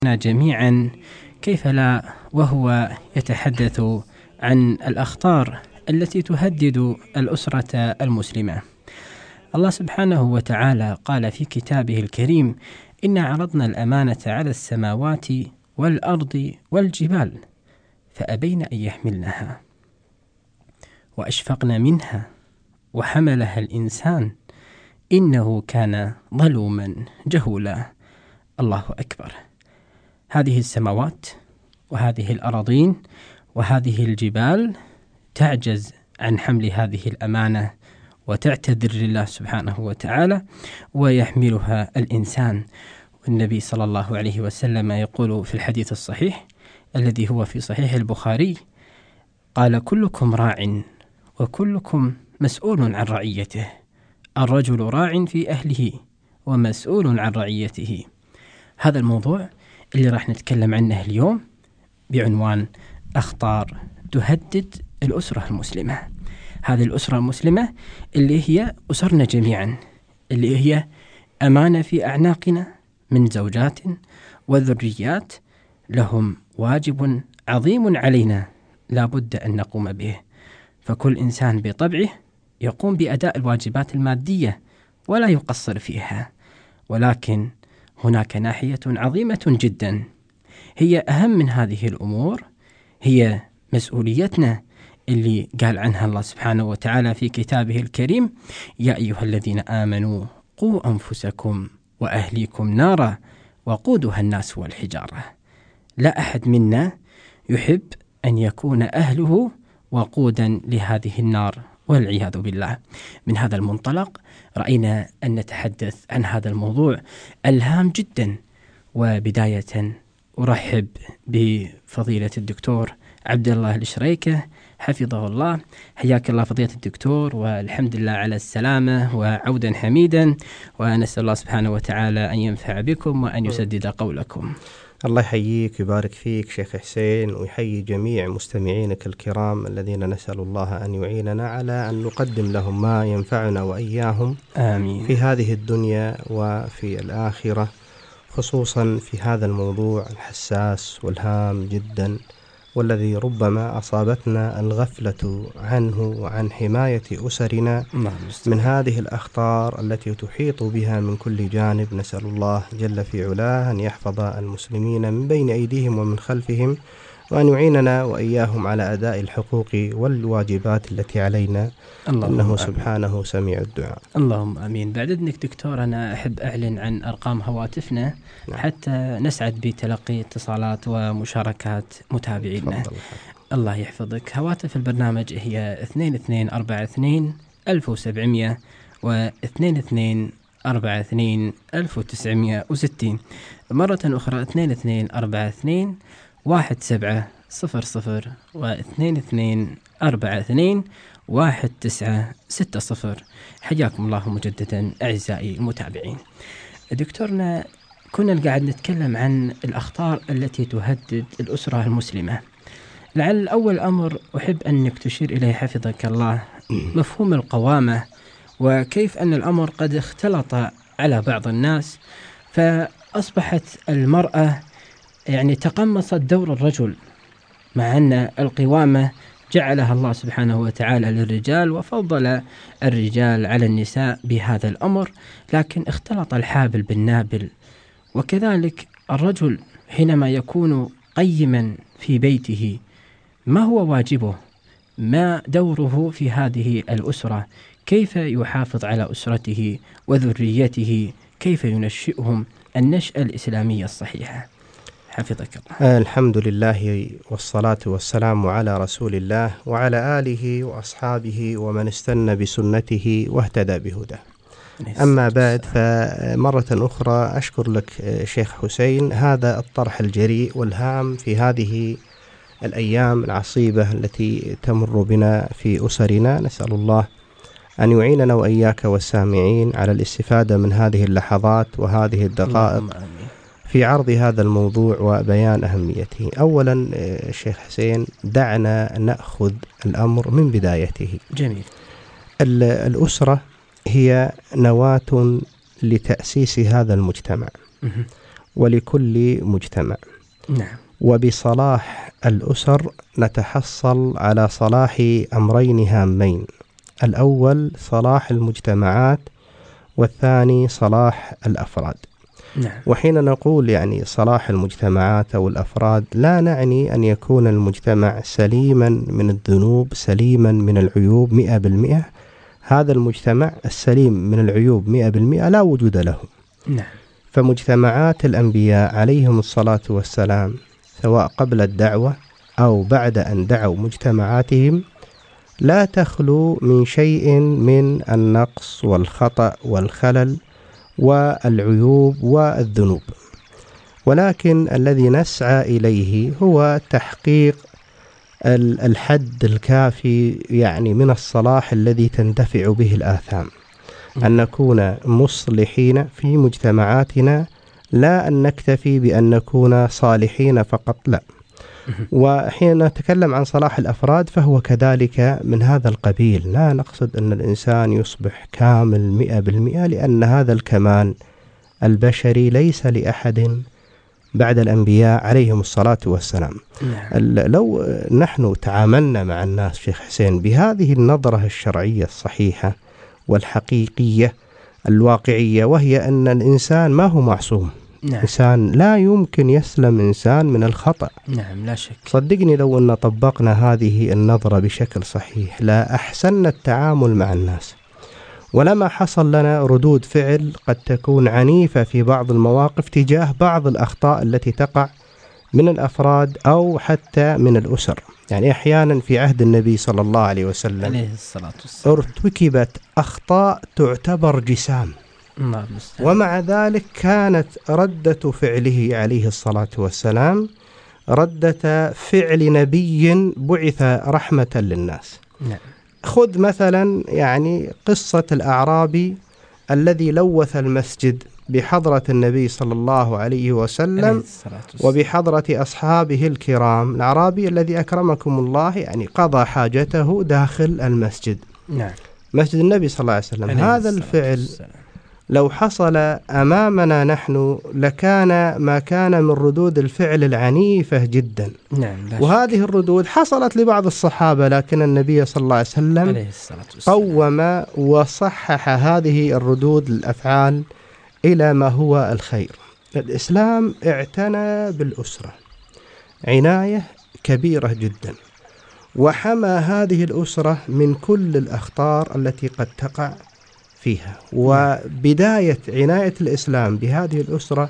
جميعا، كيف لا، وهو يتحدث عن الأخطار التي تهدد الأسرة المسلمة. الله سبحانه وتعالى قال في كتابه الكريم: إنا عرضنا الأمانة على السماوات والأرض والجبال فأبين أن يحملنها وأشفقن منها وحملها الإنسان إنه كان ظلوما جهولا. الله أكبر. هذه السماوات وهذه الأراضين وهذه الجبال تعجز عن حمل هذه الأمانة وتعتذر لله سبحانه وتعالى، ويحملها الإنسان. والنبي صلى الله عليه وسلم يقول في الحديث الصحيح الذي هو في صحيح البخاري: قال: كلكم راع وكلكم مسؤول عن رعيته، الرجل راع في أهله ومسؤول عن رعيته. هذا الموضوع اللي راح نتكلم عنه اليوم بعنوان أخطار تهدد الأسرة المسلمة. هذه الأسرة المسلمة اللي هي أسرنا جميعا، اللي هي أمانة في أعناقنا من زوجات وذريات، لهم واجب عظيم علينا لا بد أن نقوم به. فكل إنسان بطبعه يقوم بأداء الواجبات المادية ولا يقصر فيها، ولكن هناك ناحية عظيمة جدا هي أهم من هذه الأمور، هي مسؤوليتنا اللي قال عنها الله سبحانه وتعالى في كتابه الكريم: يا أيها الذين آمنوا قوا أنفسكم وأهليكم نارا وقودها الناس والحجارة. لا أحد منا يحب أن يكون أهله وقودا لهذه النار والعياذ بالله. من هذا المنطلق رأينا أن نتحدث عن هذا الموضوع الهام جدا. وبداية أرحب بفضيلة الدكتور عبد الله الشريكة حفظه الله. حياك الله فضيلة الدكتور، والحمد لله على السلامة وعودا حميدا، ونسأل الله سبحانه وتعالى أن ينفع بكم وأن يسدد قولكم. الله يحييك ويبارك فيك شيخ حسين، ويحيي جميع مستمعينك الكرام الذين نسأل الله أن يعيننا على أن نقدم لهم ما ينفعنا وإياهم آمين في هذه الدنيا وفي الآخرة، خصوصا في هذا الموضوع الحساس والهام جدا، والذي ربما أصابتنا الغفلة عنه وعن حماية أسرنا من هذه الأخطار التي تحيط بها من كل جانب. نسأل الله جل في علاه أن يحفظ المسلمين من بين أيديهم ومن خلفهم، وأن يعيننا وإياهم على أداء الحقوق والواجبات التي علينا، إنه سبحانه سميع الدعاء. اللهم آمين. بعد إذنك دكتور، أنا أحب أعلن عن أرقام هواتفنا حتى نسعد بتلقي اتصالات ومشاركات متابعينا. الله يحفظك. هواتف البرنامج هي 2242 1700 و 2242 1960. مرة أخرى 2242 1700 و 2242 1960. حياكم الله مجددا أعزائي المتابعين. دكتورنا، كنا قاعد نتكلم عن الأخطار التي تهدد الأسرة المسلمة. لعل أول أمر أحب أنك تشير إليه حفظك الله مفهوم القوامة، وكيف أن الأمر قد اختلط على بعض الناس، فأصبحت المرأة تقمصت دور الرجل، مع أن القوامة جعلها الله سبحانه وتعالى للرجال وفضل الرجال على النساء بهذا الأمر، لكن اختلط الحابل بالنابل. وكذلك الرجل حينما يكون قيما في بيته، ما هو واجبه؟ ما دوره في هذه الأسرة؟ كيف يحافظ على أسرته وذريته؟ كيف ينشئهم النشأة الإسلامية الصحيحة؟ حفظك الله. الحمد لله والصلاة والسلام على رسول الله وعلى آله وأصحابه ومن استنى بسنته واهتدى بهداه. أما بعد، فمرة أخرى أشكر لك شيخ حسين هذا الطرح الجريء والهام في هذه الأيام العصيبة التي تمر بنا في أسرنا. نسأل الله أن يعيننا وإياك والسامعين على الاستفادة من هذه اللحظات وهذه الدقائق في عرض هذا الموضوع وبيان أهميته. أولا شيخ حسين، دعنا نأخذ الأمر من بدايته. جميل. الأسرة هي نواة لتأسيس هذا المجتمع، ولكل مجتمع. نعم. وبصلاح الأسر نتحصل على صلاح أمرين هامين: الأول صلاح المجتمعات، والثاني صلاح الأفراد. نعم. وحين نقول يعني صلاح المجتمعات أو الأفراد، لا نعني أن يكون المجتمع سليما من الذنوب، سليما من العيوب 100%. هذا المجتمع السليم من العيوب 100% لا وجود له. نعم. فمجتمعات الأنبياء عليهم الصلاة والسلام، سواء قبل الدعوة أو بعد أن دعوا مجتمعاتهم، لا تخلو من شيء من النقص والخطأ والخلل والعيوب والذنوب، ولكن الذي نسعى إليه هو تحقيق الحد الكافي يعني من الصلاح الذي تندفع به الآثام، أن نكون مصلحين في مجتمعاتنا، لا أن نكتفي بأن نكون صالحين فقط، لا. وحين نتكلم عن صلاح الأفراد فهو كذلك من هذا القبيل، لا نقصد أن الإنسان يصبح كامل 100%، لأن هذا الكمال البشري ليس لأحد بعد الأنبياء عليهم الصلاة والسلام. لو نحن تعاملنا مع الناس شيخ حسين بهذه النظرة الشرعية الصحيحة والحقيقية الواقعية، وهي أن الإنسان ما هو معصوم. نعم. إنسان لا يمكن يسلم إنسان من الخطأ. نعم، لا شك. صدقني لو أن طبقنا هذه النظرة بشكل صحيح لا أحسننا التعامل مع الناس، ولما حصل لنا ردود فعل قد تكون عنيفة في بعض المواقف تجاه بعض الأخطاء التي تقع من الأفراد أو حتى من الأسر. يعني أحيانا في عهد النبي صلى الله عليه وسلم عليه الصلاة والسلام ارتكبت أخطاء تعتبر جسام، ومع ذلك كانت ردة فعله عليه الصلاة والسلام ردة فعل نبي بعث رحمة للناس. نعم. خذ مثلا يعني قصة الأعرابي الذي لوث المسجد بحضرة النبي صلى الله عليه وسلم وبحضرة أصحابه الكرام. الأعرابي الذي أكرمكم الله يعني قضى حاجته داخل المسجد. نعم. مسجد النبي صلى الله عليه وسلم. هذا الفعل لو حصل أمامنا نحن لكان ما كان من ردود الفعل العنيفة جدا. نعم. وهذه الردود حصلت لبعض الصحابة، لكن النبي صلى الله عليه وسلم قوم وصحح هذه الردود الأفعال إلى ما هو الخير. الإسلام اعتنى بالأسرة عناية كبيرة جدا، وحمى هذه الأسرة من كل الأخطار التي قد تقع فيها. وبداية عناية الإسلام بهذه الأسرة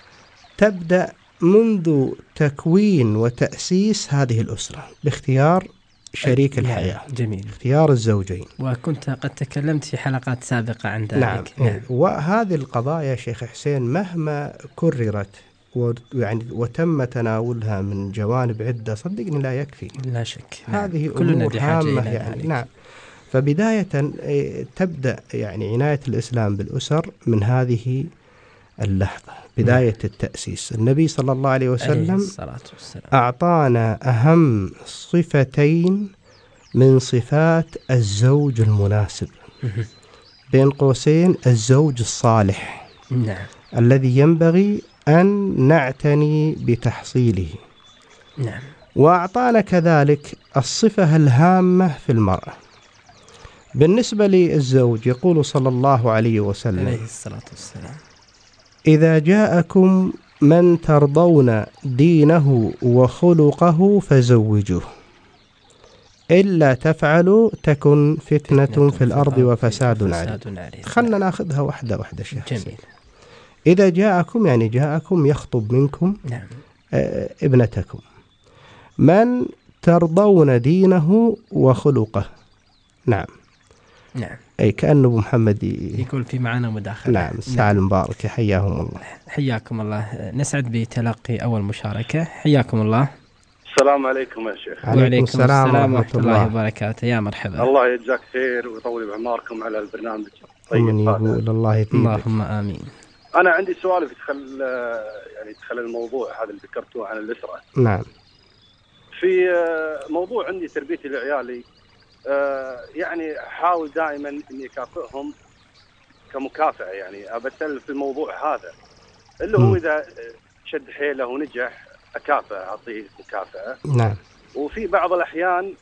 تبدأ منذ تكوين وتأسيس هذه الأسرة باختيار شريك الحياة. جميل. اختيار الزوجين. وكنت قد تكلمت في حلقات سابقة عن ذلك. نعم. وهذه القضايا شيخ حسين مهما كررت وتم تناولها من جوانب عدة، صدقني لا يكفي. لا شك. هذه أمور هامة يعني. نعم. فبداية تبدأ يعني عناية الإسلام بالأسر من هذه اللحظة، بداية التأسيس. النبي صلى الله عليه وسلم أعطانا أهم صفتين من صفات الزوج المناسب، بين قوسين الزوج الصالح. نعم. الذي ينبغي أن نعتني بتحصيله. نعم. وأعطانا كذلك الصفة الهامة في المرأة. بالنسبة للزوج يقول صلى الله عليه وسلم عليه الصلاة والسلام: إذا جاءكم من ترضون دينه وخلقه فزوجوه، إلا تفعلوا تكن فتنة في الأرض وفساد عريض. خلنا ناخذها واحدة واحدة شيخ. جميل. إذا جاءكم يعني جاءكم يخطب منكم. نعم. ابنتكم من ترضون دينه وخلقه. نعم. نعم. أي كأنه أبو محمد يقول في معنا مداخلة. نعم. الساعة المباركة، حياهم الله. حياكم الله. نسعد بتلقي أول مشاركة. حياكم الله. السلام عليكم يا شيخ. وعليكم السلام ورحمة الله وبركاته. يا مرحبا. الله يجزاك خير ويطول بعماركم على البرنامج الطيب هذا. الله يثيبك. اللهم آمين. أنا عندي سؤال يدخل الموضوع هذا اللي ذكرتوه عن الأسرة. نعم. في موضوع عندي تربيتي لعيالي، يعني أحاول دائما إني أكافئهم كمكافأة. يعني أبتل في الموضوع هذا، اللي هو إذا شد حيله ونجح أكافئ، أعطيه مكافأة. نعم. وفي بعض الأحيان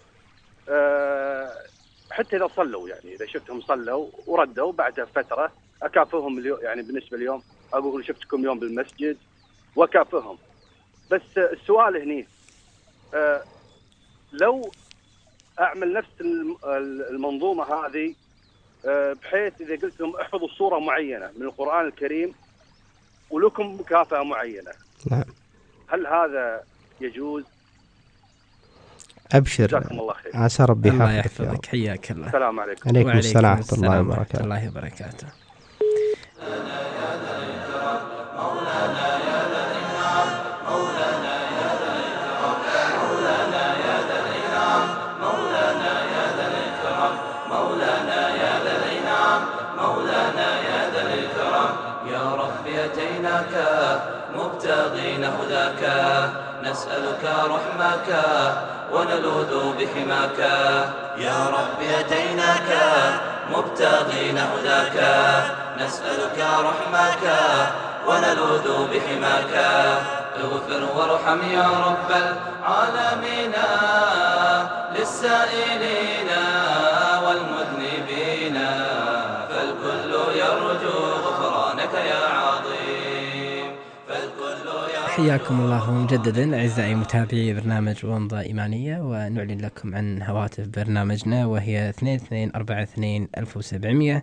حتى إذا صلوا، يعني إذا شفتهم صلوا وردوا بعد فترة أكافئهم يعني بالنسبة اليوم أقول شفتكم يوم بالمسجد وأكافئهم. بس السؤال هني لو أعمل نفس المنظومة هذه بحيث إذا قلت لهم احفظوا صورة معينة من القرآن الكريم ولكم مكافأة معينة، نعم، هل هذا يجوز؟ أبشر، جزاكم الله خير. عسى ربي الله يحفظك. يحفظك، حياك الله. السلام عليكم. عليكم السلام ورحمة الله وبركاته. الله وبركاته. مبتغين هداك نسألك رحمك ونلوذ بحماك. يا رب أتيناك مبتغين هداك نسألك رحمك ونلوذ بحماك. اغفر وارحم يا رب العالمين للسائلين والمذنبين، فالكل يرجو غفرانك يا عظيم. حياكم الله مجددا أعزائي متابعي برنامج ومضة إيمانية، ونعلن لكم عن هواتف برنامجنا وهي 2242-1700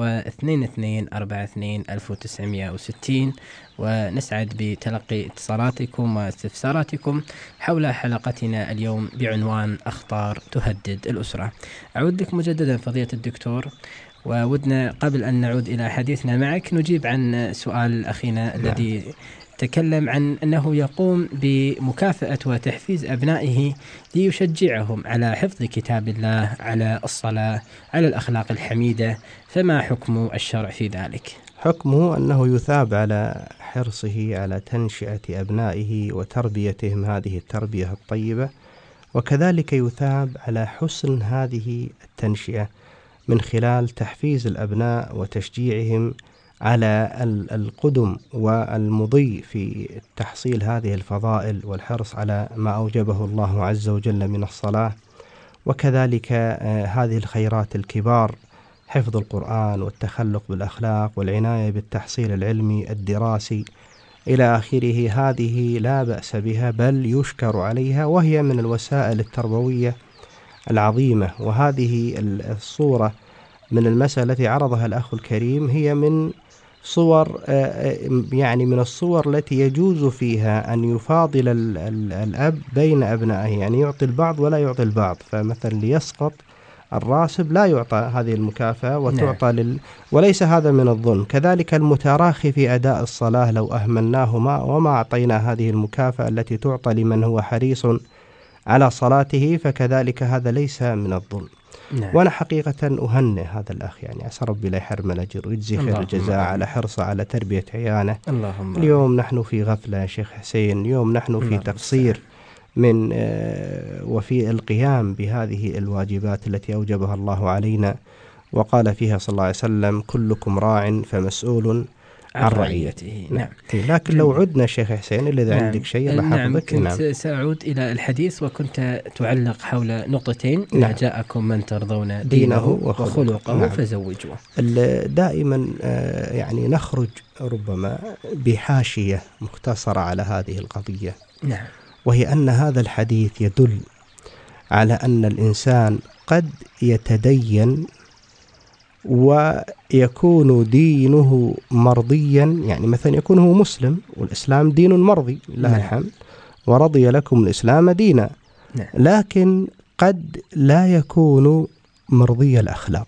و2242-1960، ونسعد بتلقي اتصالاتكم واستفساراتكم حول حلقتنا اليوم بعنوان أخطار تهدد الأسرة. أعود لك مجددا فضيلة الدكتور، وودنا قبل أن نعود إلى حديثنا معك نجيب عن سؤال أخينا الذي تكلم عن أنه يقوم بمكافأة وتحفيز أبنائه ليشجعهم على حفظ كتاب الله، على الصلاة، على الأخلاق الحميدة، فما حكم الشرع في ذلك؟ حكمه أنه يثاب على حرصه على تنشئة أبنائه وتربيتهم هذه التربية الطيبة، وكذلك يثاب على حسن هذه التنشئة من خلال تحفيز الأبناء وتشجيعهم على القدم والمضي في تحصيل هذه الفضائل والحرص على ما أوجبه الله عز وجل من الصلاة، وكذلك هذه الخيرات الكبار، حفظ القرآن والتخلق بالأخلاق والعناية بالتحصيل العلمي الدراسي إلى آخره. هذه لا بأس بها بل يشكر عليها، وهي من الوسائل التربوية العظيمة. وهذه الصورة من المسألة التي عرضها الأخ الكريم هي من صور يعني من الصور التي يجوز فيها أن يفاضل الأب بين أبنائه، يعني يعطي البعض ولا يعطي البعض. فمثلا ليسقط الراسب لا يعطى هذه المكافأة وتعطى وليس هذا من الظلم. كذلك المتراخي في أداء الصلاة لو أهملناه وما أعطينا هذه المكافأة التي تعطى لمن هو حريص على صلاته، فكذلك هذا ليس من الظلم. وأنا حقيقة أهنئ هذا الأخ، يعني عسى ربي لا يحرم الأجر ويجزي خير الجزاء على حرصه على تربية عيانه. اليوم نحن في غفلة يا شيخ حسين، اليوم نحن في تقصير من وفي القيام بهذه الواجبات التي أوجبها الله علينا، وقال فيها صلى الله عليه وسلم: كلكم راع فمسؤول عن رعيته. نعم. لكن لو عدنا شيخ حسين إلا إذا عندك شيء الله حفظك. كنت سأعود إلى الحديث، وكنت تعلق حول نقطتين: إذا جاءكم من ترضون دينه وخلقه فزوجوه. دائما يعني نخرج ربما بحاشية مختصرة على هذه القضية، وهي أن هذا الحديث يدل على أن الإنسان قد يتدين ويكون دينه مرضيا، يعني مثلا يكون هو مسلم والإسلام دين مرضي لله الحمد، ورضي لكم الإسلام دينا، لكن قد لا يكون مرضي الأخلاق.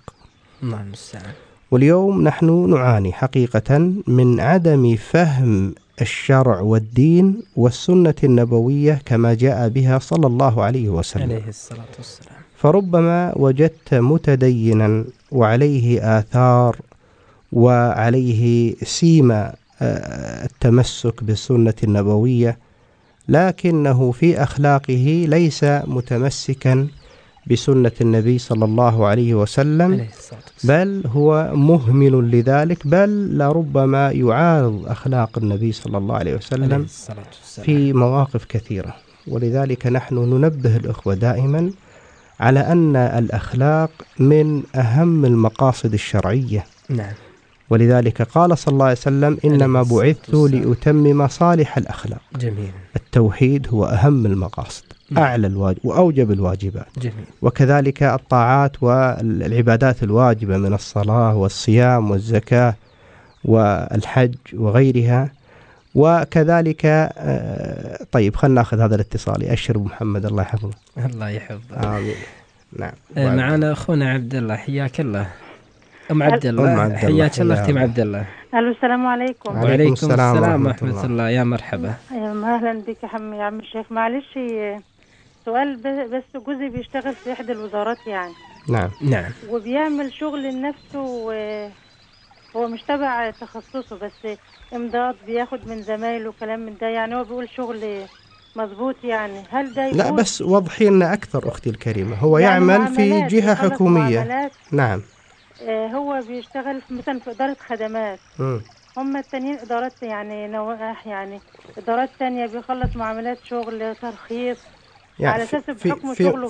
واليوم نحن نعاني حقيقة من عدم فهم الشرع والدين والسنة النبوية كما جاء بها صلى الله عليه وسلم عليه الصلاة والسلام. فربما وجدت متدينا وعليه آثار وعليه سيما التمسك بالسنة النبوية، لكنه في أخلاقه ليس متمسكا بسنة النبي صلى الله عليه وسلم، بل هو مهمل لذلك، بل لربما يعارض أخلاق النبي صلى الله عليه وسلم في مواقف كثيرة. ولذلك نحن ننبه الأخوة دائما على أن الأخلاق من أهم المقاصد الشرعية. نعم. ولذلك قال صلى الله عليه وسلم: إنما بعثت لأتمم صالح الأخلاق. جميل. التوحيد هو أهم المقاصد، أعلى الواجب وأوجب الواجبات. جميل. وكذلك الطاعات والعبادات الواجبة من الصلاة والصيام والزكاة والحج وغيرها. وكذلك طيب، خلنا ناخذ هذا الاتصال. يأشر محمد، الله يحفظه. الله يحفظه. آمين. نعم. معنا أخونا عبد الله، حياك الله. أم عبد الله، حياك الله أختي عبد الله. الو، السلام عليكم. وعليكم السلام ورحمة الله. يا مرحبا. أهلا بك يا عم الشيخ. معلش سؤال، بس جوزي بيشتغل في إحدى الوزارات يعني. نعم. نعم. وبيعمل شغل لنفسه، هو مش تبع تخصصه، بس امضاءات بياخد من زمايله وكلام من ده، يعني هو بيقول شغل مظبوط يعني. هل ده لا بس وضحي لنا أكثر أختي الكريمة. هو يعني يعمل في جهة حكومية. نعم. هو بيشتغل مثلا في إدارة خدمات. هم التانيين إدارات يعني نواح، يعني إدارات تانية بيخلص معاملات شغل ترخيص يعني على أساس بحكم شغله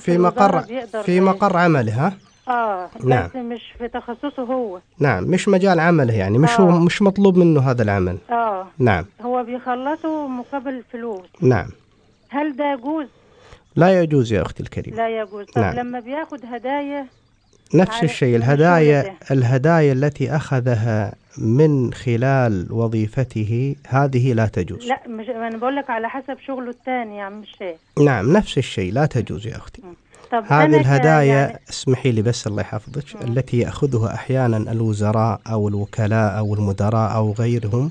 في مقر عمله. نعم. بس مش في تخصصه هو. نعم، مش مجال عمله يعني، مش مطلوب منه هذا العمل. نعم. هو بيخلصه مقابل فلوس. نعم. هل ده يجوز؟ لا يجوز يا أختي الكريمة. لا يجوز. طب نعم. لما بياخد هدايا نفس الشيء. الهدايا التي أخذها من خلال وظيفته هذه لا تجوز. لا، مش أنا بقول لك على حسب شغله الثاني يا عم الشيخ. نعم، نفس الشيء لا تجوز يا أختي. هذه الهدايا يعني اسمحي لي بس الله يحفظك، التي يأخذها أحيانا الوزراء أو الوكلاء أو المدراء أو غيرهم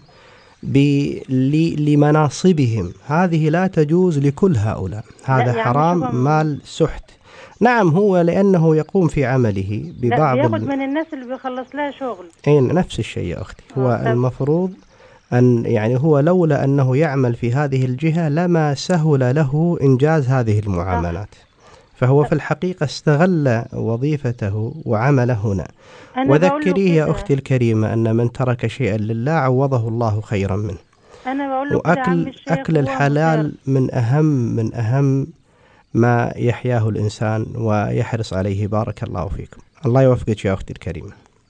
لمناصبهم، هذه لا تجوز لكل هؤلاء. هذا يعني حرام، مال سحت. نعم، هو لأنه يقوم في عمله ببعض بياخد من الناس اللي بيخلص لها شغل. نفس الشيء يا أختي. هو المفروض أن يعني هو لولا أنه يعمل في هذه الجهة لما سهل له إنجاز هذه المعاملات. فهو في الحقيقة استغل وظيفته وعمله هنا. وذكريه يا أختي الكريمة أن من ترك شيئا لله عوضه الله خيرا منه. وأكل الحلال من أهم ما يحياه الإنسان ويحرص عليه. بارك الله فيكم. الله يوفقك يا أختي الكريمة.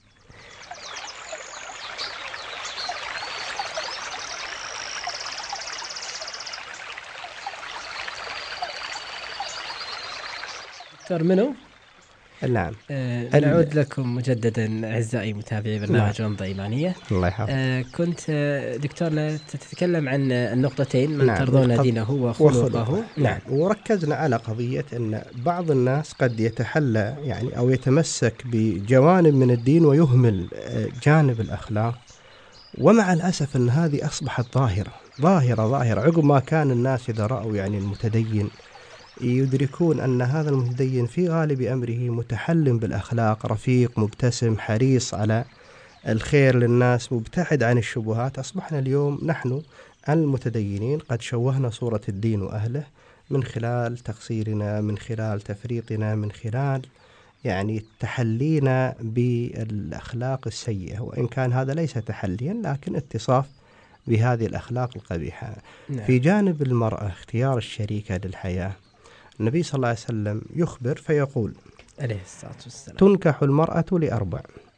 دكتور منو؟ نعم. نعود لكم مجددا أعزائي متابعي برنامج رمضة إيمانية. الله يحفظك. كنت دكتورنا تتكلم عن النقطتين، من ترضون دينه وخلقه. نعم. وركزنا على قضية أن بعض الناس قد يتحلى يعني أو يتمسك بجوانب من الدين ويهمل جانب الأخلاق. ومع الأسف أن هذه أصبحت ظاهرة عقب ما كان الناس إذا رأوا يعني المتدين يدركون أن هذا المتدين في غالب أمره متحلم بالأخلاق، رفيق، مبتسم، حريص على الخير للناس، مبتعد عن الشبهات. أصبحنا اليوم نحن المتدينين قد شوهنا صورة الدين وأهله من خلال تقصيرنا، من خلال تفريطنا، من خلال يعني تحلينا بالأخلاق السيئة. وإن كان هذا ليس تحليا لكن اتصاف بهذه الأخلاق القبيحة. نعم. في جانب المرأة اختيار الشريكة للحياة، النبي صلى الله عليه وسلم يخبر فيقول عليه الصلاة والسلام: تنكح المرأة لأربع: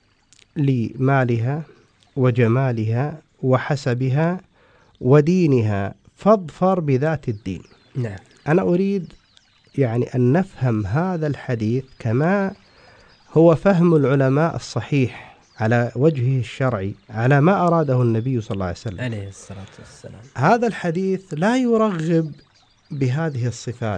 لمالها وجمالها وحسبها ودينها فاظفر بذات الدين. نعم. أنا أريد يعني أن نفهم هذا الحديث كما هو فهم العلماء الصحيح على وجهه الشرعي على ما أراده النبي صلى الله عليه وسلم عليه الصلاة والسلام. هذا الحديث لا يرغب بهذه الصفات،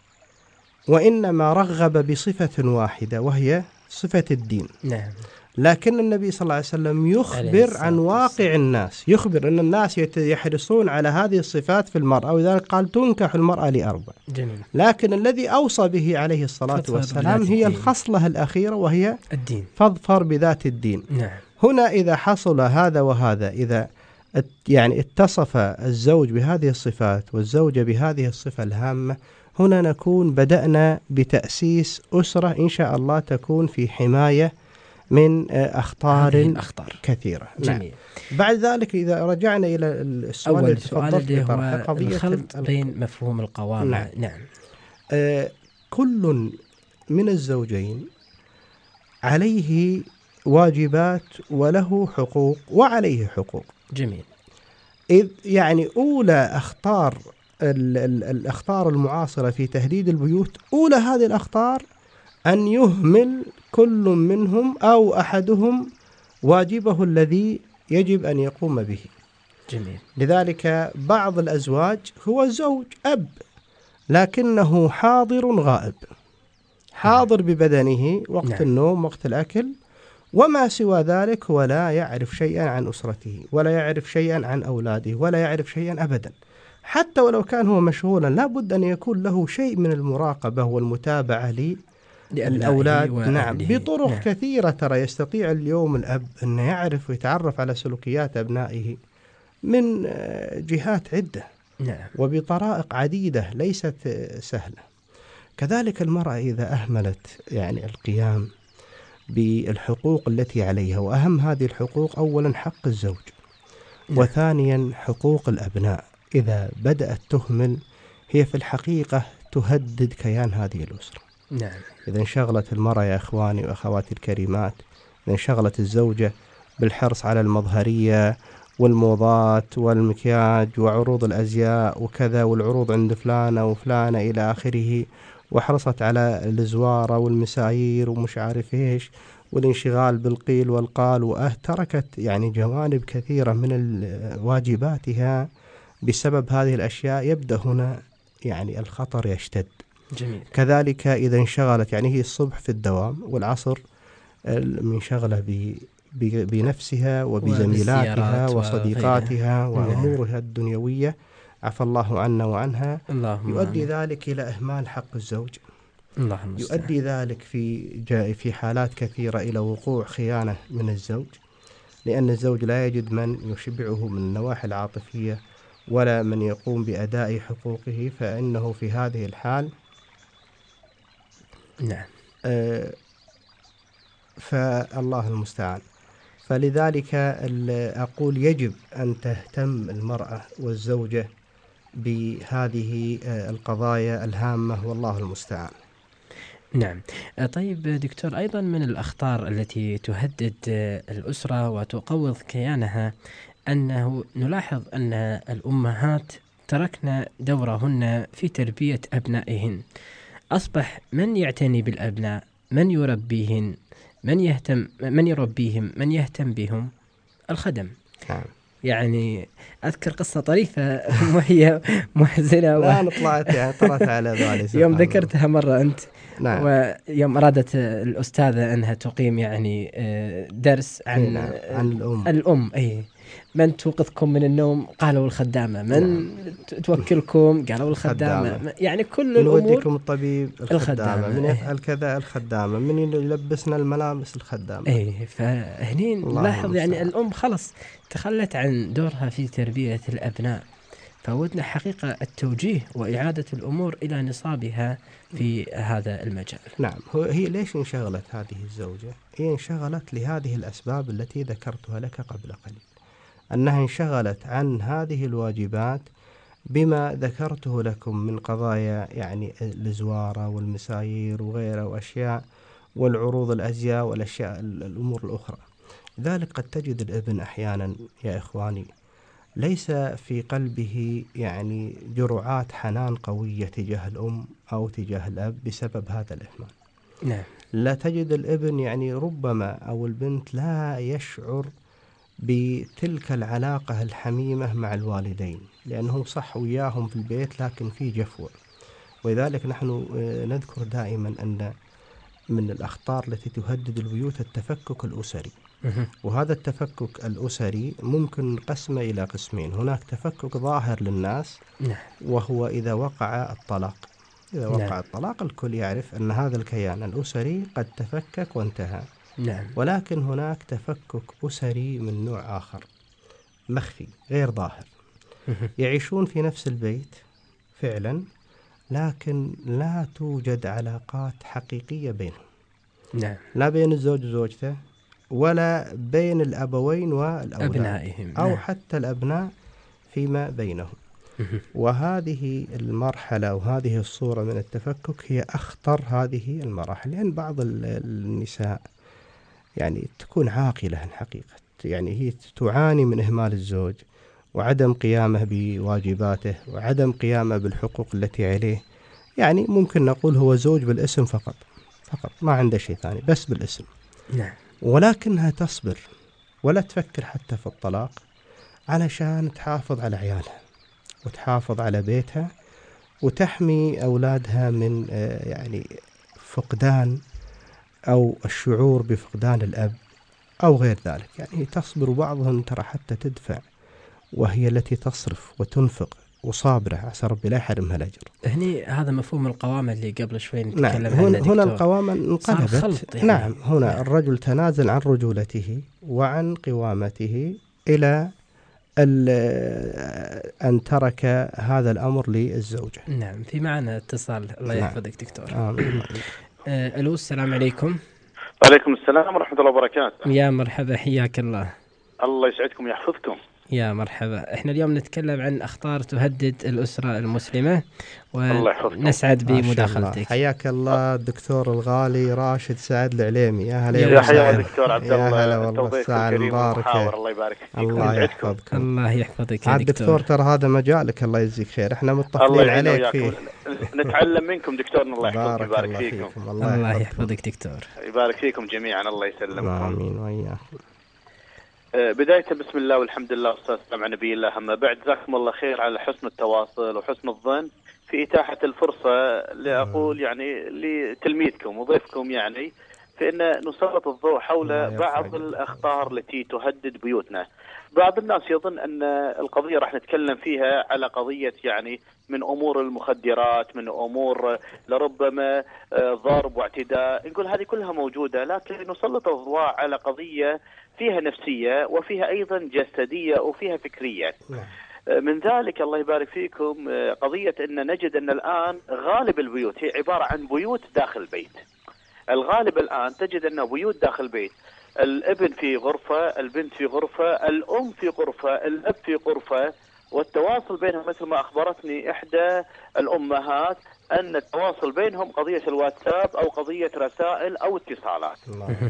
وإنما رغب بصفة واحدة وهي صفة الدين. نعم. لكن النبي صلى الله عليه وسلم يخبر عن واقع الناس، يخبر أن الناس يحرصون على هذه الصفات في المرأة، ولذلك قال تنكح المرأة لأربع. جميل. لكن الذي أوصى به عليه الصلاة والسلام هي الخصلة الأخيرة وهي الدين. فاظفر بذات الدين. نعم. هنا إذا حصل هذا وهذا، إذا يعني اتصف الزوج بهذه الصفات والزوجة بهذه الصفة الهامة، هنا نكون بدأنا بتأسيس أسرة إن شاء الله تكون في حماية من أخطار كثيرة. جميل. نعم. بعد ذلك إذا رجعنا إلى السؤال أول اللي سؤال تفضلت اللي بطرحه، هو قضية الخلط بين مفهوم القوامة. نعم. كل من الزوجين عليه واجبات وله حقوق وعليه حقوق. جميل. إذ يعني أولى أخطار الأخطار المعاصرة في تهديد البيوت، أولى هذه الأخطار أن يهمل كل منهم أو أحدهم واجبه الذي يجب أن يقوم به. جميل. لذلك بعض الأزواج هو زوج أب لكنه حاضر غائب، حاضر ببدنه وقت النوم وقت الأكل، وما سوى ذلك هو لا يعرف شيئا عن أسرته ولا يعرف شيئا عن أولاده ولا يعرف شيئا أبدا. حتى ولو كان هو مشغولا لابد أن يكون له شيء من المراقبة والمتابعة للأولاد. نعم. بطرق كثيرة ترى يستطيع اليوم الأب أن يعرف ويتعرف على سلوكيات أبنائه من جهات عدة. نعم. وبطرائق عديدة ليست سهلة. كذلك المرأة إذا أهملت يعني القيام بالحقوق التي عليها، وأهم هذه الحقوق أولا حق الزوج، وثانيا حقوق الأبناء، إذا بدأت تهمل هي في الحقيقة تهدد كيان هذه الأسرة. نعم. إذا انشغلت المرأة يا إخواني وأخواتي الكريمات، إذا انشغلت الزوجة بالحرص على المظهرية والموضات والمكياج وعروض الأزياء وكذا، والعروض عند فلانة وفلانة إلى آخره، وحرصت على الزوارة والمسايير ومش عارف إيش والانشغال بالقيل والقال، وتركت يعني جوانب كثيرة من واجباتها بسبب هذه الأشياء، يبدأ هنا يعني الخطر يشتد. جميل. كذلك إذا انشغلت يعني هي الصبح في الدوام والعصر منشغلة بنفسها وبزميلاتها وصديقاتها وأمورها الدنيوية، عفى الله عنا وعنها، يؤدي ذلك إلى إهمال حق الزوج. يؤدي ذلك في حالات كثيرة إلى وقوع خيانة من الزوج، لأن الزوج لا يجد من يشبعه من النواحي العاطفية ولا من يقوم بأداء حقوقه، فإنه في هذه الحال نعم فالله المستعان. فلذلك أقول يجب أن تهتم المرأة والزوجة بهذه القضايا الهامة، والله المستعان. نعم. طيب دكتور، أيضا من الأخطار التي تهدد الأسرة وتقوض كيانها أنه نلاحظ أن الأمهات تركن دورهن في تربية أبنائهن، أصبح من يعتني بالأبناء، من يربيهن، من يربيهم، من يهتم بهم؟ الخدم. يعني أذكر قصة طريفة وهي محزنة لا أنا طلعت على ذلك يوم ذكرتها مرة أنت. نعم. ويوم أرادت الأستاذة أنها تقيم يعني درس عن الأم أي من توقظكم من النوم؟ قالوا الخدامة. من توكلكم؟ قالوا الخدامة. يعني كل الأمور. من يوديكم الطبيب؟ الخدامة. من يفعل كذا؟ الخدامة. من يلبسنا الملابس؟ الخدامة. أي فهنين نلاحظ يعني الأم خلص تخلت عن دورها في تربية الأبناء، فودنا حقيقة التوجيه وإعادة الأمور إلى نصابها في هذا المجال. نعم. هي ليش انشغلت هذه الزوجة؟ هي انشغلت لهذه الأسباب التي ذكرتها لك قبل قليل، أنها انشغلت عن هذه الواجبات بما ذكرته لكم من قضايا يعني الزوارة والمسايير وغيرها وأشياء والعروض الأزياء والأشياء الأمور الأخرى. ذلك قد تجد الابن أحيانا يا إخواني ليس في قلبه يعني جرعات حنان قوية تجاه الأم أو تجاه الأب بسبب هذا الإهمال. نعم. لا تجد الابن يعني ربما أو البنت لا يشعر بتلك العلاقة الحميمة مع الوالدين، لأنه صح وياهم في البيت لكن في جفوة. ولذلك نحن نذكر دائما أن من الأخطار التي تهدد البيوت التفكك الأسري. وهذا التفكك الأسري ممكن قسمه إلى قسمين. هناك تفكك ظاهر للناس وهو إذا وقع الطلاق. إذا وقع الطلاق الكل يعرف أن هذا الكيان الأسري قد تفكك وانتهى. ولكن هناك تفكك أسري من نوع آخر مخفي غير ظاهر. يعيشون في نفس البيت فعلا لكن لا توجد علاقات حقيقية بينهم. نعم. لا بين الزوج وزوجته، ولا بين الأبوين والأولاد أبنائهم، أو نعم. حتى الأبناء فيما بينهم. وهذه المرحلة وهذه الصورة من التفكك هي أخطر هذه المراحل، لأن بعض النساء يعني تكون عاقلة الحقيقة، يعني هي تعاني من إهمال الزوج وعدم قيامه بواجباته وعدم قيامه بالحقوق التي عليه. يعني ممكن نقول هو زوج بالاسم فقط، ما عنده شيء ثاني، بس بالاسم. نعم. ولكنها تصبر ولا تفكر حتى في الطلاق علشان تحافظ على عيالها وتحافظ على بيتها وتحمي أولادها من يعني فقدان أو الشعور بفقدان الأب أو غير ذلك. يعني تصبر، وبعضهم ترى حتى تدفع، وهي التي تصرف وتنفق وصابرة، عسى ربي لا يحرمها الأجر. هني هذا مفهوم القوامة اللي قبل شوي نتكلم نعم. عنه هنا القوامة انقلبت. يعني. نعم. هنا الرجل تنازل عن رجولته وعن قوامته إلى أن ترك هذا الأمر للزوجة. نعم. في معنا اتصال، الله يحفظك دكتور. آمين. ألو، السلام عليكم. وعليكم السلام ورحمة الله وبركاته. يا مرحبا، حياك الله. الله يسعدكم ويحفظكم. يا مرحبا. احنا اليوم نتكلم عن أخطار تهدد الأسرة المسلمة، ونسعد بمداخلتك. حياك الله الدكتور الغالي راشد سعد العليمي. يا هلا يا حيا دكتور عبد الله. يا هلا والله، الساعة المباركة. الله يبارك فيك. الله يحفظكم. الله يحفظك يا دكتور. ترى هذا مجالك، الله يجزيك خير، احنا متطفلين عليك فيه. نتعلم منكم دكتورنا، الله يحفظك ويبارك فيكم. الله يحفظك دكتور. يبارك فيكم جميعا، الله يسلمكم. آمين وإياكم. بداية بسم الله والحمد لله والصلاة والسلام على نبي الله. أما بعد، جزاكم الله خير على حسن التواصل وحسن الظن في إتاحة الفرصة لأقول يعني لتلميذكم وضيفكم، يعني في أن نسلط الضوء حول بعض الأخطار التي تهدد بيوتنا. بعض الناس يظن أن القضية راح نتكلم فيها على قضية يعني من أمور المخدرات، من أمور لربما ضرب واعتداء، نقول هذه كلها موجودة، لكن نسلط الضوء على قضية فيها نفسية وفيها أيضا جسدية وفيها فكرية. من ذلك الله يبارك فيكم قضية أن نجد أن الآن غالب البيوت هي عبارة عن بيوت داخل البيت. الغالب الآن تجد أن بيوت داخل البيت، الابن في غرفة، البنت في غرفة، الأم في غرفة، الأب في غرفة، والتواصل بينهم مثل ما أخبرتني إحدى الأمهات أن التواصل بينهم قضية الواتساب أو قضية رسائل أو اتصالات.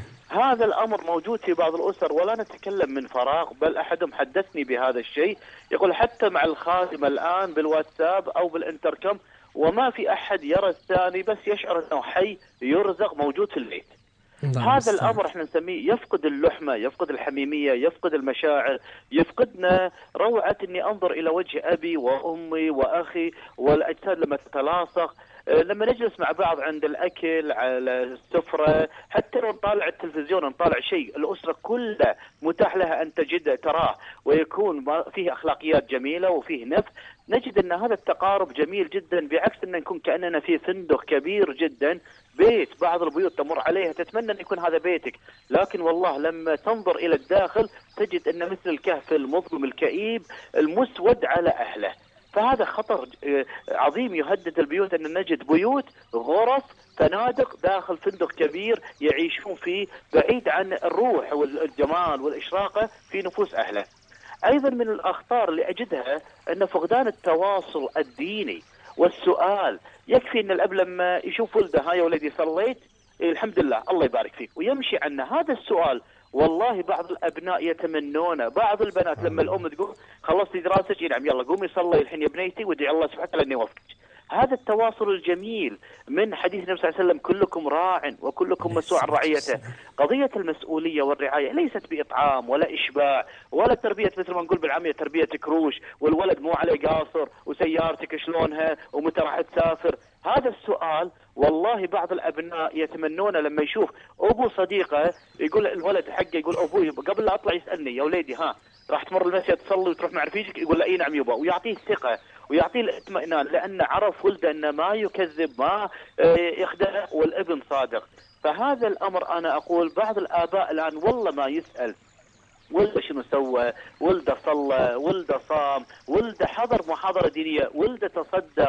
هذا الأمر موجود في بعض الأسر، ولا نتكلم من فراغ، بل أحدهم حدثني بهذا الشيء، يقول حتى مع الخادمة الآن بالواتساب أو بالإنتركم، وما في أحد يرى الثاني، بس يشعر أنه حي يرزق موجود في البيت. هذا الأمر احنا نسميه يفقد اللحمة، يفقد الحميمية، يفقد المشاعر، يفقدنا روعة اني انظر الى وجه ابي وامي واخي والاجساد لما تتلاصق، لما نجلس مع بعض عند الاكل على السفرة، حتى لو نطالع التلفزيون نطالع شيء الاسرة كلها متاح لها ان تجد تراه ويكون فيه اخلاقيات جميلة وفيه نفس، نجد ان هذا التقارب جميل جدا، بعكس ان نكون كأننا في فندق كبير جدا. بيت بعض البيوت تمر عليها تتمنى أن يكون هذا بيتك، لكن والله لما تنظر إلى الداخل تجد أن مثل الكهف المظلم الكئيب المسود على أهله. فهذا خطر عظيم يهدد البيوت، أن نجد بيوت غرف فنادق داخل فندق كبير يعيشون فيه بعيد عن الروح والجمال والإشراقة في نفوس أهله. أيضا من الأخطار اللي أجدها أن فقدان التواصل الديني والسؤال. يكفي ان الاب لما يشوف ولده، ها يا ولدي صليت؟ الحمد لله، الله يبارك فيك، ويمشي عنه. هذا السؤال والله بعض الابناء يتمنونه، بعض البنات لما الام تقول خلصتي دراستك؟ نعم، يلا قومي صلي الحين يا بنيتي وادعي الله سبحانه وتعالى انه يوفقك. هذا التواصل الجميل من حديث النبي صلى الله عليه وسلم: كلكم راع وكلكم مسؤول عن رعيته. قضية المسؤولية والرعاية ليست بإطعام ولا إشباع ولا تربية مثل ما نقول بالعامية تربية كروش، والولد مو عليه قاصر وسيارتك شلونها ومتى راح تسافر. هذا السؤال والله بعض الأبناء يتمنون لما يشوف أبو صديقه يقول الولد حقه، يقول أبوي قبل لا أطلع يسألني يا وليدي ها راح تمر المسجد تصلي وتروح مع رفيقك؟ يقول له اي نعم يبا، ويعطيه الثقة ويعطيه الاطمئنان، لأن عرف ولده أنه ما يكذب ما يخدع والابن صادق. فهذا الأمر أنا أقول بعض الآباء الآن والله ما يسأل ولده شنو سوى، ولده صلى، ولده صام، ولده حضر محاضرة دينية، ولده تصدق،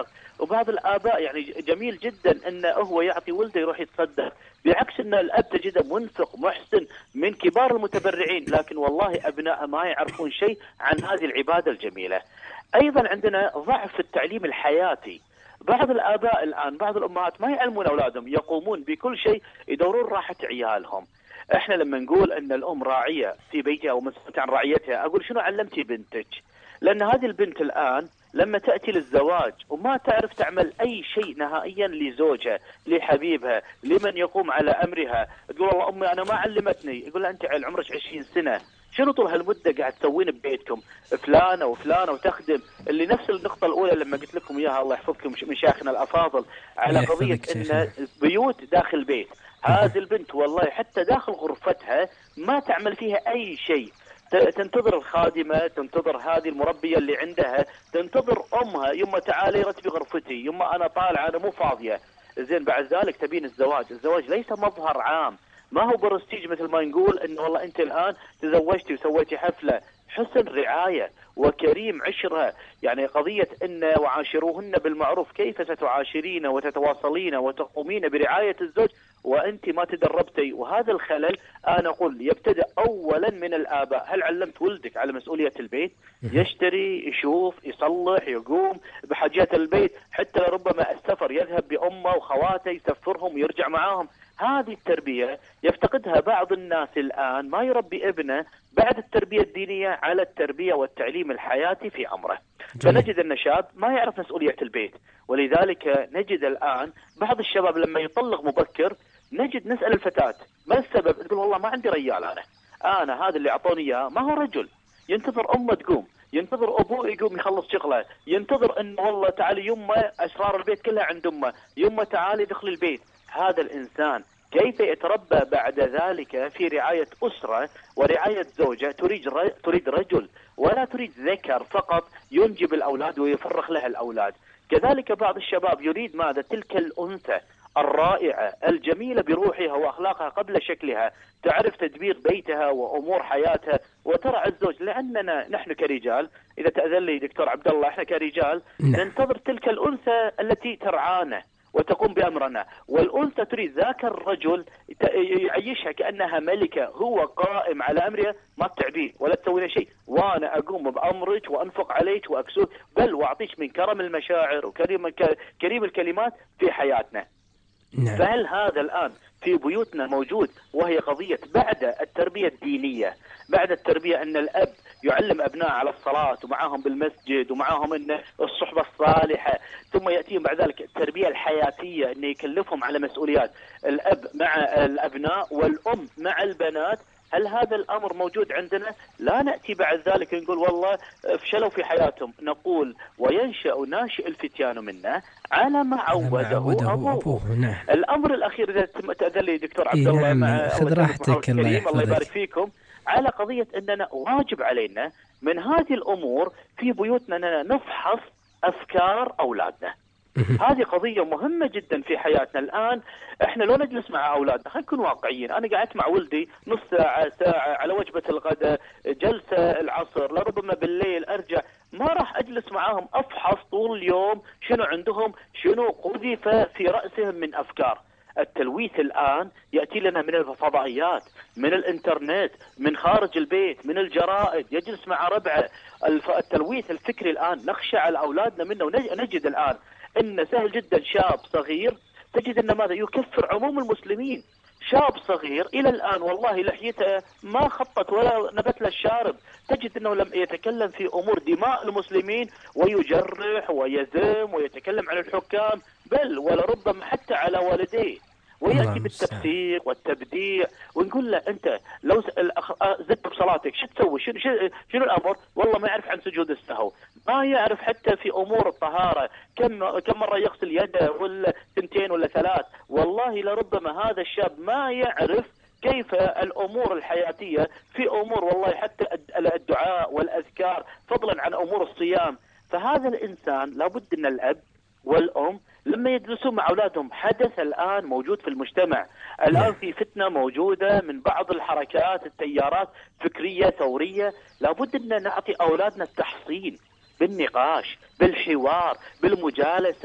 وبعض الآباء يعني جميل جدا أنه هو يعطي ولده يروح يتصدق، بعكس أن الأب تجده منفق محسن من كبار المتبرعين، لكن والله أبناء ما يعرفون شيء عن هذه العبادة الجميلة. أيضا عندنا ضعف في التعليم الحياتي. بعض الآباء الآن، بعض الأمهات ما يعلمون أولادهم، يقومون بكل شيء يدورون راحة عيالهم. احنا لما نقول ان الام راعيه في بيتها ومسؤولة عن رعيتها، اقول شنو علمتي بنتك؟ لان هذه البنت الان لما تاتي للزواج وما تعرف تعمل اي شيء نهائيا لزوجها، لحبيبها، لمن يقوم على امرها، تقول والله امي انا ما علمتني. يقول لها انت عمرك 20 سنه، شنو طول هالمده قاعد تسوين ببيتكم؟ فلانه وفلانه وتخدم. اللي نفس النقطه الاولى لما قلت لكم اياها، الله يحفظكم مشايخنا الافاضل، على قضيه ان بيوت داخل بيت. هذه البنت والله حتى داخل غرفتها ما تعمل فيها أي شيء، تنتظر الخادمة، تنتظر هذه المربية اللي عندها، تنتظر أمها، يما تعالي رتبي غرفتي، يما أنا طالعة أنا مو فاضية. زين بعد ذلك تبين الزواج. الزواج ليس مظهر عام، ما هو برستيج مثل ما نقول إنه والله أنت الآن تزوجتي وسويتي حفلة. حسن رعاية وكريم عشرة، يعني قضية إن وعاشروهن بالمعروف، كيف ستعاشرين وتتواصلين وتقومين برعاية الزوج وأنت ما تدربتي؟ وهذا الخلل أنا أقول يبتدأ أولا من الآباء. هل علمت ولدك على مسؤولية البيت؟ يشتري، يشوف، يصلح، يقوم بحاجات البيت، حتى لربما السفر يذهب بأمه وخواته يسفرهم ويرجع معاهم. هذه التربية يفتقدها بعض الناس الآن، ما يربي ابنه بعد التربية الدينية على التربية والتعليم الحياتي في عمره. فنجد أن شاب ما يعرف مسؤولية البيت، ولذلك نجد الآن بعض الشباب لما يطلق مبكر نجد نسأل الفتاة ما السبب؟ تقول والله ما عندي رجال، أنا هذا اللي أعطوني إياه ما هو رجل. ينتظر أمه تقوم، ينتظر أبوه يقوم يخلص شغله، ينتظر أنه والله تعالي يمه أسرار البيت كلها عند أمه، يمه تعالي دخل البيت. هذا الإنسان كيف يتربى بعد ذلك في رعاية أسرة ورعاية زوجة تريد رجل ولا تريد ذكر فقط ينجب الأولاد ويفرخ لها الأولاد؟ كذلك بعض الشباب يريد ماذا؟ تلك الأنثى الرائعة الجميلة بروحها وأخلاقها قبل شكلها، تعرف تدبير بيتها وأمور حياتها وترعى الزوج. لأننا نحن كرجال، إذا تأذن لي دكتور عبد الله، إحنا كرجال ننتظر تلك الأنثى التي ترعانا وتقوم بأمرنا، والأنثى تريد ذاك الرجل يعيشها كأنها ملكة، هو قائم على أمرها، ما تتعبين ولا تسوين شيء، وأنا أقوم بأمرك وأنفق عليك وأكسوك، بل وأعطيك من كرم المشاعر وكريم الكلمات في حياتنا. نعم. فهل هذا الآن في بيوتنا موجود؟ وهي قضية بعد التربية الدينية، بعد التربية أن الأب يعلم أبناء على الصلاة ومعهم بالمسجد ومعهم أن الصحبة الصالحة، ثم يأتيهم بعد ذلك التربية الحياتية أن يكلفهم على مسؤوليات، الأب مع الأبناء والأم مع البنات. هل هذا الأمر موجود عندنا؟ لا نأتي بعد ذلك نقول والله فشلوا في حياتهم، نقول وينشأ ناشئ الفتيان منا على ما عوده أبوه. نعم. الأمر الأخير إذا تأذن لي دكتور عبد الله، مع خذ راحتك، الله يبارك فيكم، على قضية أننا واجب علينا من هذه الأمور في بيوتنا أننا نفحص أفكار أولادنا. هذه قضية مهمة جدا في حياتنا الآن. احنا لو نجلس مع أولادنا، خلينا نكون واقعيين، أنا قعدت مع ولدي نص ساعة ساعة على وجبة الغداء، جلسة العصر، لربما بالليل أرجع، ما راح أجلس معاهم أفحص طول اليوم شنو عندهم، شنو قذف في رأسهم من أفكار. التلويث الآن يأتي لنا من الفضائيات، من الإنترنت، من خارج البيت، من الجرائد، يجلس مع ربعه. التلويث الفكري الآن نخشى على أولادنا منه، ونجد الآن إن سهل جدا شاب صغير تجد إن ماذا يكفر عموم المسلمين. شاب صغير إلى الآن والله لحيته ما خطت ولا نبت له الشارب، تجد أنه لم يتكلم في أمور دماء المسلمين ويجرح ويذم ويتكلم عن الحكام، بل ولربما حتى على والديه، ويأتي بالتفسيق والتبديع. ونقول له أنت لو زدت بصلاتك شو تسوي؟ شنو الأمر؟ والله ما يعرف عن سجود السهو، ما يعرف حتى في أمور الطهارة كم مرة يغسل يده، ولا 2 ولا 3. والله لربما هذا الشاب ما يعرف كيف الأمور الحياتية في أمور والله حتى الدعاء والأذكار، فضلا عن أمور الصيام. فهذا الإنسان لابد أن الأب والأم لما يجلسون مع أولادهم، حدث الآن موجود في المجتمع الآن، في فتنة موجودة من بعض الحركات التيارات فكرية ثورية، لابد أن نعطي أولادنا التحصين بالنقاش، بالحوار، بالمجالسة.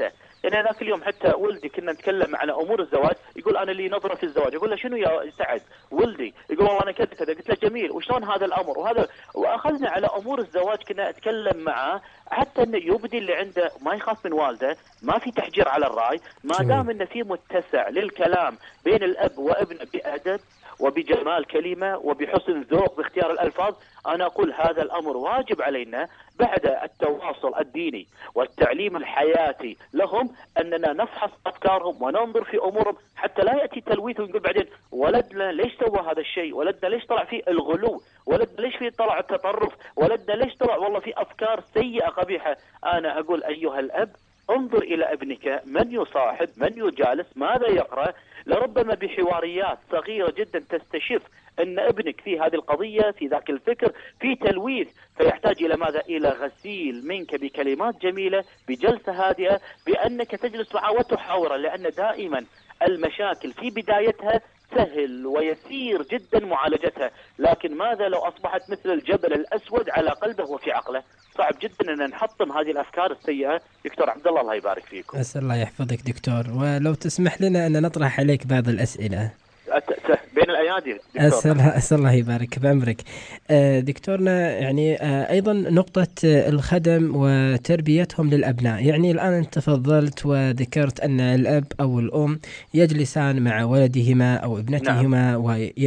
يعني ذاك اليوم حتى ولدي كنا نتكلم على امور الزواج، يقول انا لي نظره في الزواج، اقول له شنو يا سعد ولدي؟ يقول والله انا كذا كذا. قلت له جميل، وشلون هذا الامر وهذا، واخذنا على امور الزواج كنا اتكلم معه، حتى انه يبدي اللي عنده ما يخاف من والده، ما في تحجير على الراي، ما دام انه في متسع للكلام بين الاب وابنه بادب وبجمال كلمه وبحسن ذوق باختيار الالفاظ. انا اقول هذا الامر واجب علينا بعد التواصل الديني والتعليم الحياتي لهم، اننا نفحص افكارهم وننظر في امورهم، حتى لا ياتي تلويث ونقول بعدين ولدنا ليش سوى هذا الشيء، ولدنا ليش طلع فيه الغلو، ولدنا ليش فيه طلع التطرف، ولدنا ليش طلع والله في افكار سيئه قبيحه. انا اقول ايها الاب انظر الى ابنك، من يصاحب، من يجالس، ماذا يقرا، لربما بحواريات صغيره جدا تستشف ان ابنك في هذه القضيه، في ذاك الفكر، في تلويث، فيحتاج الى ماذا؟ الى غسيل منك بكلمات جميله، بجلسه هادئه، بانك تجلس معه وتحاوره، لان دائما المشاكل في بدايتها سهل ويسير جدا معالجتها، لكن ماذا لو اصبحت مثل الجبل الاسود على قلبه وفي عقله؟ صعب جدا ان نحطم هذه الافكار السيئه. دكتور عبد الله، الله يبارك فيكم. أسأل الله يحفظك دكتور، ولو تسمح لنا أن نطرح عليك بعض الأسئلة بين الايادي أسأل الله يبارك بعمرك. دكتورنا، يعني أيضا نقطة الخدم وتربيتهم للأبناء، يعني الآن أنت تفضلت وذكرت أن الأب أو الأم يجلسان مع ولدهما أو ابنتهما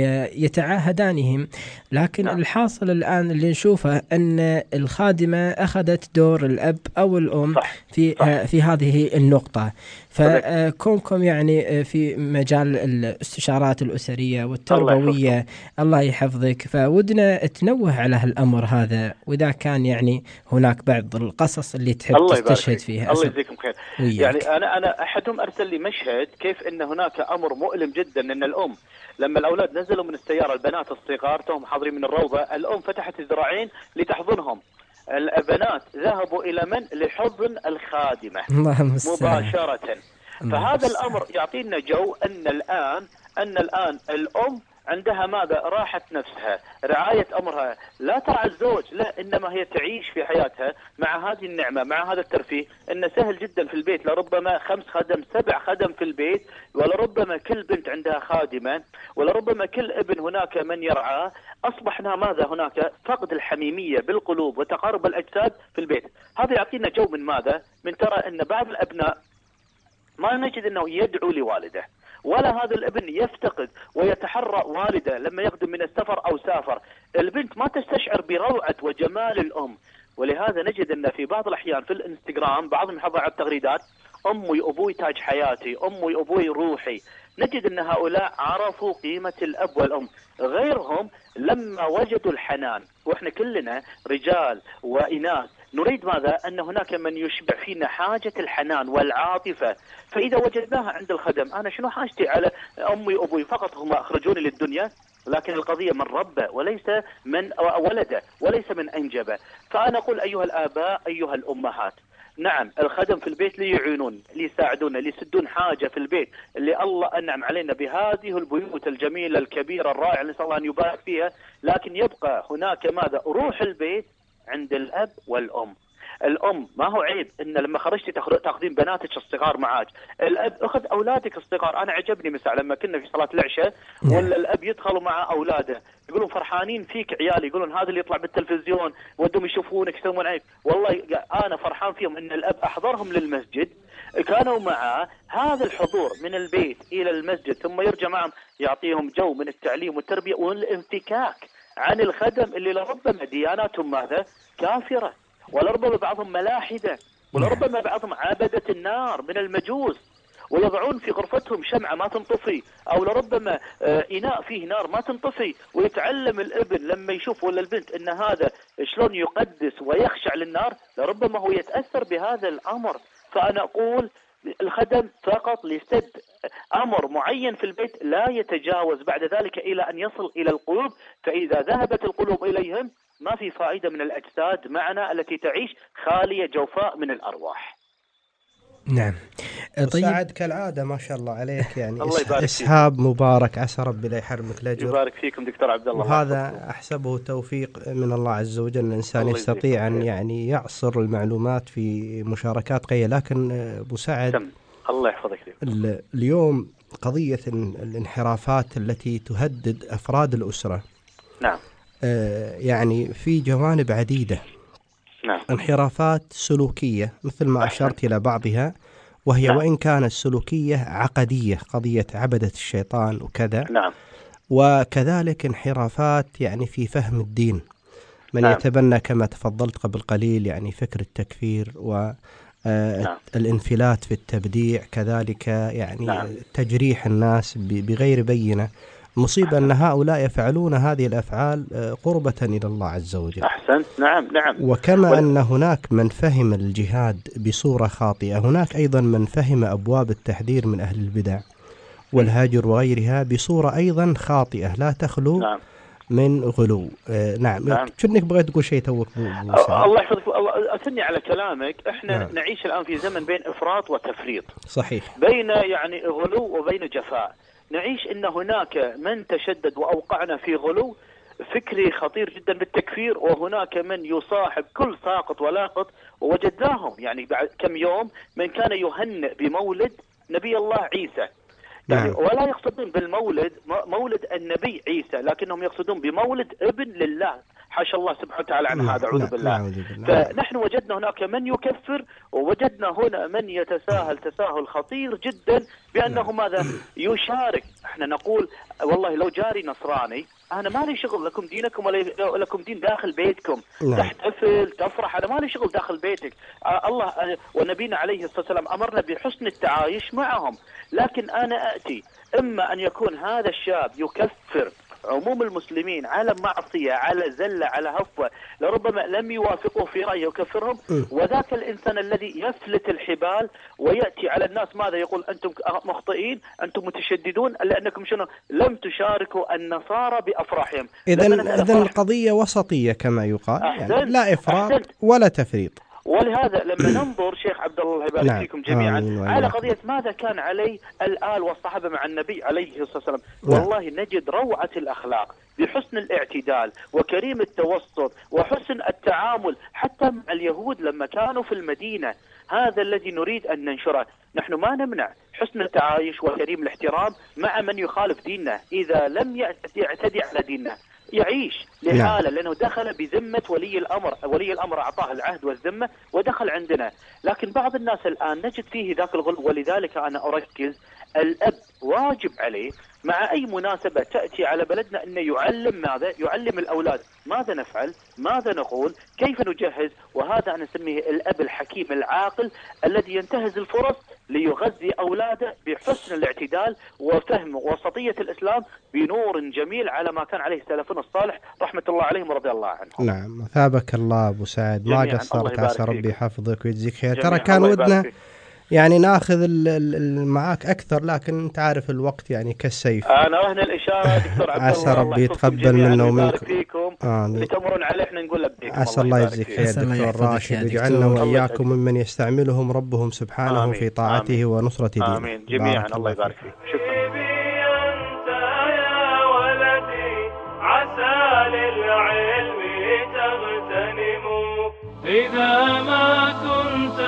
ويتعاهدانهم، لكن الحاصل الآن اللي نشوفه أن الخادمة أخذت دور الأب أو الأم في هذه النقطة. فكونكم يعني في مجال الاستشارات الأسرية والتربوية، الله يحفظك، فودنا تنوه على هالأمر هذا، وإذا كان يعني هناك بعض القصص اللي تحب تستشهد فيها. الله يجزيكم خير. يعني أنا أحدهم أرسل لي مشهد كيف أن هناك أمر مؤلم جدا، أن الأم لما الأولاد نزلوا من السيارة، البنات الصغار توهم حاضرين من الروضة، الأم فتحت الذراعين لتحضنهم، البنات ذهبوا إلى من؟ لحضن الخادمة مباشرة. فهذا الأمر يعطينا جو أن الآن الأم عندها ماذا؟ راحة نفسها، رعاية أمرها، لا ترعى الزوج، لا، إنما هي تعيش في حياتها مع هذه النعمة، مع هذا الترفيه. إنه سهل جدا في البيت، لربما 5 خدم 7 خدم في البيت، ولربما كل بنت عندها خادمة، ولربما كل ابن هناك من يرعاه. أصبحنا ماذا؟ هناك فقد الحميمية بالقلوب وتقارب الأجساد في البيت. هذا يعطينا جو من ماذا؟ من ترى أن بعض الأبناء ما نجد أنه يدعو لوالده، ولا هذا الابن يفتقد ويتحرى والده لما يقدم من السفر أو سافر. البنت ما تستشعر بروعة وجمال الأم، ولهذا نجد أن في بعض الأحيان في الانستغرام بعضهم يحضر على التغريدات: أمي أبوي تاج حياتي، أمي أبوي روحي. نجد أن هؤلاء عرفوا قيمة الأب والأم. غيرهم لما وجدوا الحنان، وإحنا كلنا رجال وإناث نريد ماذا؟ أن هناك من يشبع فينا حاجة الحنان والعاطفة، فإذا وجدناها عند الخدم، أنا شنو حاجتي على أمي وأبوي؟ فقط هم أخرجوني للدنيا، لكن القضية من ربه وليس من ولده وليس من أنجبه. فأنا أقول أيها الآباء، أيها الأمهات، نعم الخدم في البيت ليعينون، ليساعدون، ليسدون حاجة في البيت اللي الله أنعم علينا بهذه البيوت الجميلة الكبيرة الرائعة اللي نسأل الله أن يبارك فيها، لكن يبقى هناك ماذا؟ روح البيت عند الأب والأم. الأم ما هو عيب إن لما خرجتي تأخذين بناتك الصغار معاك، الأب أخذ أولادك الصغار. أنا عجبني مساء لما كنا في صلاة العشاء ولا الأب يدخل مع أولاده، يقولون فرحانين فيك عيالي، يقولون هذا اللي يطلع بالتلفزيون ودهم يشوفونك يسوون عيب. والله أنا فرحان فيهم إن الأب أحضرهم للمسجد، كانوا معه، هذا الحضور من البيت إلى المسجد ثم يرجع معهم يعطيهم جو من التعليم والتربية والانفكاك عن الخدم اللي لربما دياناتهم ماذا؟ كافرة، ولربما بعضهم ملاحدة، ولربما بعضهم عابدة النار من المجوس، ويضعون في غرفتهم شمعة ما تنطفي، أو لربما إناء فيه نار ما تنطفي، ويتعلم الابن لما يشوف ولا البنت أن هذا شلون يقدس ويخشع للنار، لربما هو يتأثر بهذا الأمر. فأنا أقول الخدم فقط لسد أمر معين في البيت، لا يتجاوز بعد ذلك إلى أن يصل إلى القلوب، فإذا ذهبت القلوب إليهم ما في فائدة من الأجساد معنا التي تعيش خالية جوفاء من الأرواح. نعم. طيب سعد كالعادة ما شاء الله عليك يعني الله يبارك إسهاب مبارك، عسى ربي لا يحرمك الأجر. يبارك فيكم دكتور عبد الله. وهذا أحسبه توفيق من الله عز وجل، الإنسان يستطيع أن يعني يعصر المعلومات في مشاركات قليلة. لكن أبو سعد الله يحفظك اليوم قضية الانحرافات التي تهدد أفراد الأسرة، نعم، يعني في جوانب عديدة. نعم. انحرافات سلوكية مثل ما أشرت إلى بعضها، وهي نعم. وإن كانت سلوكية عقدية، قضية عبدة الشيطان وكذا، نعم. وكذلك انحرافات يعني في فهم الدين، من نعم. يتبنى كما تفضلت قبل قليل يعني فكر التكفير والانفلات في التبديع، كذلك يعني نعم. تجريح الناس بغير بينة. مصيبة أن هؤلاء يفعلون هذه الأفعال قربة إلى الله عز وجل. أحسنت، نعم نعم. وكما أن هناك من فهم الجهاد بصورة خاطئة، هناك أيضا من فهم أبواب التحذير من أهل البدع والهاجر وغيرها بصورة أيضا خاطئة لا تخلو نعم. من غلو. نعم. كأنك بغيت تقول شيء توك. الله يحفظك، الله أثني على كلامك. إحنا نعم. نعيش الآن في زمن بين إفراط وتفريط، صحيح، بين يعني غلو وبين جفاء. نعيش إن هناك من تشدد وأوقعنا في غلو فكري خطير جدا بالتكفير، وهناك من يصاحب كل ساقط ولاقط، ووجدناهم يعني بعد كم يوم من كان يهنئ بمولد نبي الله عيسى، يعني ولا يقصدون بالمولد مولد النبي عيسى، لكنهم يقصدون بمولد ابن لله، حاشا الله سبحانه وتعالى عن هذا، أعوذ بالله. فنحن وجدنا هناك من يكفر، ووجدنا هنا من يتساهل تساهل خطير جدا بأنه ماذا يشارك. احنا نقول والله لو جاري نصراني أنا ما لي شغل، لكم دينكم ولا لكم دين داخل بيتكم، تحتفل تفرح، أنا ما لي شغل داخل بيتك. الله ونبينا عليه الصلاة والسلام أمرنا بحسن التعايش معهم. لكن أنا أتي إما أن يكون هذا الشاب يكفر عموم المسلمين على معصية، على زلة، على هفوة، لربما لم يوافقوا في رأيه يكفرهم، وذاك الإنسان الذي يفلت الحبال ويأتي على الناس ماذا يقول أنتم مخطئين، أنتم متشددون لأنكم شنو لم تشاركوا النصارى بأفراحهم. إذن القضية وسطية كما يقال، يعني لا إفراط ولا تفريط. ولهذا لما ننظر شيخ عبد الله يبارك فيكم جميعا على قضية ماذا كان عليه الآل والصحابة مع النبي عليه الصلاة والسلام، والله نجد روعة الأخلاق بحسن الاعتدال وكريم التوسط وحسن التعامل حتى مع اليهود لما كانوا في المدينة. هذا الذي نريد أن ننشره. نحن ما نمنع حسن التعايش وكريم الاحترام مع من يخالف ديننا، إذا لم يعتدي على ديننا يعيش لحاله، لأنه دخل بذمة ولي الأمر، ولي الأمر أعطاه العهد والذمة ودخل عندنا. لكن بعض الناس الآن نجد فيه ذاك الغلو، ولذلك أنا أركز الأب واجب عليه مع أي مناسبة تأتي على بلدنا أنه يعلم ماذا؟ يعلم الأولاد ماذا نفعل، ماذا نقول، كيف نجهز. وهذا أنا أسميه الأب الحكيم العاقل الذي ينتهز الفرص ليغذي أولاده بحسن الاعتدال وفهم وسطية الإسلام بنور جميل على ما كان عليه سلفنا الصالح رحمة الله عليهم ورضي الله عنهم. نعم، ثابك الله أبو سعد، ما قصرت، عسى ربي يحفظك ويجزيك خير. ترى كان ودنا يعني ناخذ معاك أكثر، لكن أنت عارف الوقت يعني كالسيف. أنا رهن الإشارة دكتور عبد الله، عسى ربي يتقبل منا ومنكم، لتمرون عليه احنا نقول لبيك. عسى الله يجزيك خير دكتور راشد، ويجعلنا وإياكم ممن يستعملهم ربهم سبحانه آمين. في طاعته ونصرة دينه. آمين جميعا، الله يبارك فيك. شكرا. أنت يا ولدي عسى للعلم تغتنم، إذا ما كنت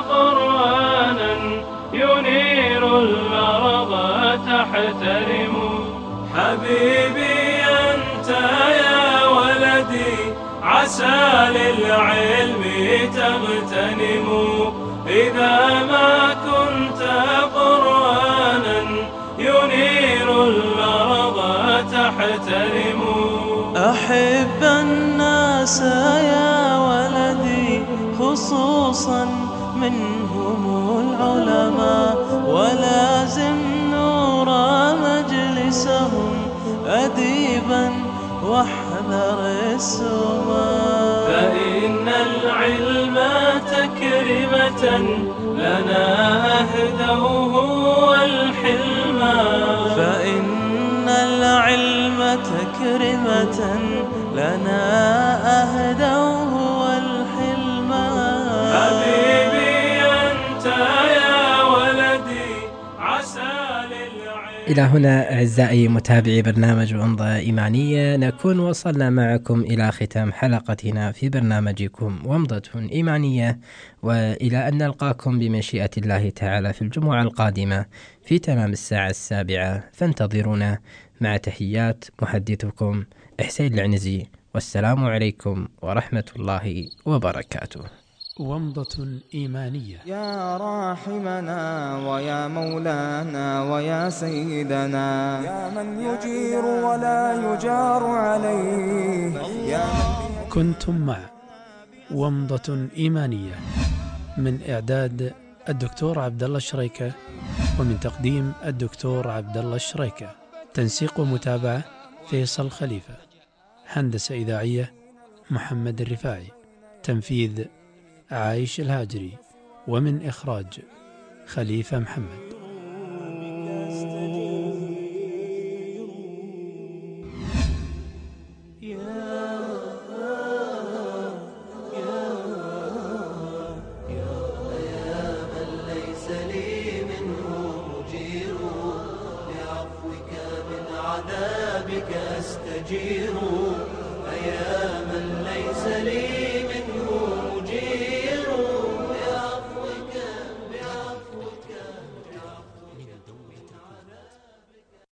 قرآنا ينير الأرض تحترم. حبيبي أنت يا ولدي عسى للعلم تغتنم، إذا ما كنت قرآنا ينير الأرض تحترم. أحب الناس يا ولدي خصوصا منهم العلماء، ولازم نور مجلسهم أديبا واحذر السماء. فإن العلم تكرمة لنا أهدوه والحلما، فإن العلم تكرمة لنا أهدوه والحلما. حبيبي أنت يا ولدي إلى هنا أعزائي متابعي برنامج ومضة إيمانية نكون وصلنا معكم إلى ختام حلقتنا في برنامجكم ومضة إيمانية، وإلى أن نلقاكم بمشيئة الله تعالى في الجمعة القادمة في تمام الساعة 7، فانتظرونا. مع تحيات محدثكم حسين العنزي، والسلام عليكم ورحمة الله وبركاته. ومضة إيمانية. يا راحمنا ويا مولانا ويا سيدنا، يا من يجير ولا يجار عليه، يا من كنتم مع ومضة إيمانية، من إعداد الدكتور عبد الله الشريكة، ومن تقديم الدكتور عبد الله الشريكة، تنسيق ومتابعة فيصل خليفة، هندسة إذاعية محمد الرفاعي، تنفيذ عايش الهاجري، ومن إخراج خليفة محمد. أستجير